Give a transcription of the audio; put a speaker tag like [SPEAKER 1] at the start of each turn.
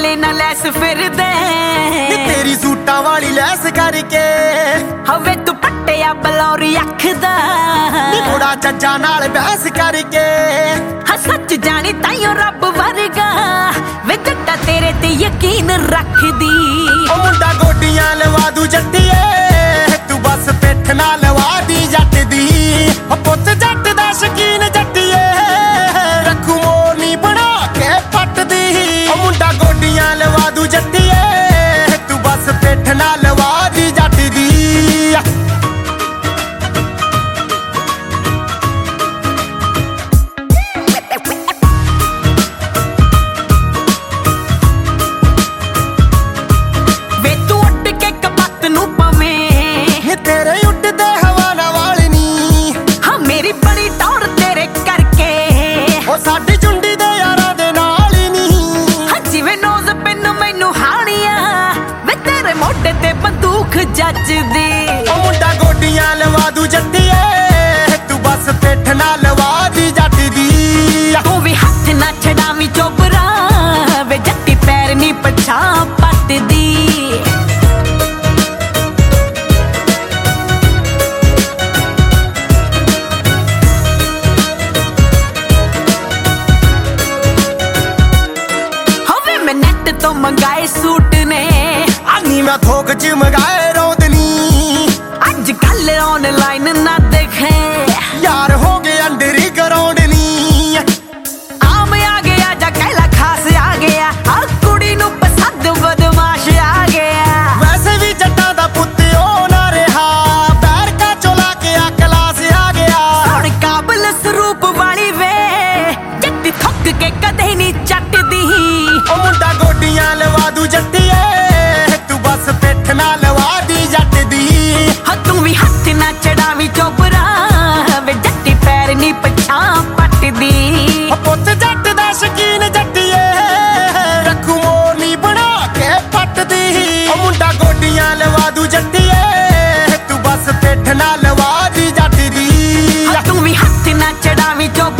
[SPEAKER 1] ਮੇਰੇ ਨਾਲ ਲੈਸ ਫਿਰਦੇ
[SPEAKER 2] तेरी सूटां वाली लैस करके
[SPEAKER 1] हवे तू पट्टिया बलौरी अख दा
[SPEAKER 2] थोड़ा जज्जा नाल बहस करके
[SPEAKER 1] हाँ सच जानी ताइयों रब वर्गा वे जट्टा तेरे ते यकीन रख दी
[SPEAKER 2] ओ मुंडा गोडियां लवा दू जट्टिए तू बस पिठ ना लवा दी जट दी ओ पुੱਤ जट दा शकीन जट्टिए रखू मोरनी बना के फट दी ओ मुंडा गोडियां लवा दू जट्टिए तू बस पिठ ना लवा दी जट दी तेरे उड़दे हवाना वाली नी
[SPEAKER 1] हाँ मेरी बड़ी टौर तेरे करके
[SPEAKER 2] ओ साडी चुंडी दे यारां दे नाल ही नी
[SPEAKER 1] हाँ जिवें नोज पिन मैनू हानिया वे तेरे मोढे ते बंदूक जचदी
[SPEAKER 2] ओ मुंडा गोडियां लवा दू जट्टिए तू बस पिठ ना लवा दी जट दी
[SPEAKER 1] तू भी हथ ना छड़ावी चोबरा वे जट्टी पैर नी पछां पटदी तो मंगाए सूट ने
[SPEAKER 2] आनी मैं थोक च मंगाए रोदनी
[SPEAKER 1] आज कल ऑनलाइन ना देखे
[SPEAKER 2] यार हो गए अंडर ग्राउंड नी
[SPEAKER 1] आम आ गया जा कहला खास आ गया आ कुड़ी नू पसंद बदमाश आ गया
[SPEAKER 2] वैसे भी जट्टा दा पुत्त ओ ना रहा पैर का चोला के आ क्लास आ गया
[SPEAKER 1] सुन काबल स्वरूप वाली वे जट्टी थक के कदे नहीं चटदी
[SPEAKER 2] ओ मुंडा गोडियां लवा दू जट्टिए तू बस पिठ ना लवा दी जट दी
[SPEAKER 1] हाँ तू भी हथ ना चढ़ावी चोबरा वे जट्टी पैर नी पछां पटदी
[SPEAKER 2] ओ पुੱਤ जट दा शकीन जट्टिए रखू मोरनी बना के फट दी ओ मुंडा गोडियां लवा दू जट्टिए तू बस पिठ ना लवा दी जट दी
[SPEAKER 1] हाँ तू भी हथ ना चढ़ावी चोबरा